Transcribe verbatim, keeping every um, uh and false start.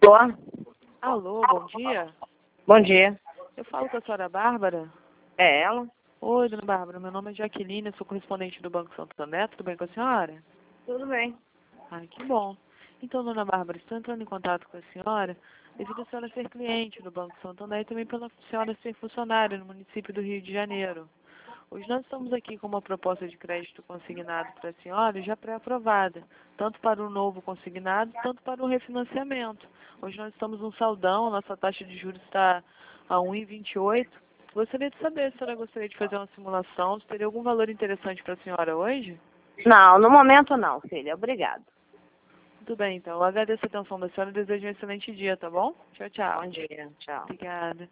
Alô? Alô, bom dia. Bom dia. Eu falo com a senhora Bárbara. É ela? Oi, dona Bárbara, meu nome é Jaqueline, eu sou correspondente do Banco Santander, tudo bem com a senhora? Tudo bem. Ai, que bom. Então, dona Bárbara, estou entrando em contato com a senhora devido a senhora ser cliente do Banco Santander e também pela senhora ser funcionária no município do Rio de Janeiro. Hoje nós estamos aqui com uma proposta de crédito consignado para a senhora já pré-aprovada, tanto para o novo consignado, tanto para o refinanciamento. Hoje nós estamos no saldão, nossa taxa de juros está a um vírgula vinte e oito. Gostaria de saber se a senhora gostaria de fazer uma simulação, se teria algum valor interessante para a senhora hoje? Não, no momento não, filha. Obrigado. Muito bem, então. Eu agradeço a atenção da senhora e desejo um excelente dia, tá bom? Tchau, tchau. Bom dia. Tchau. Obrigada.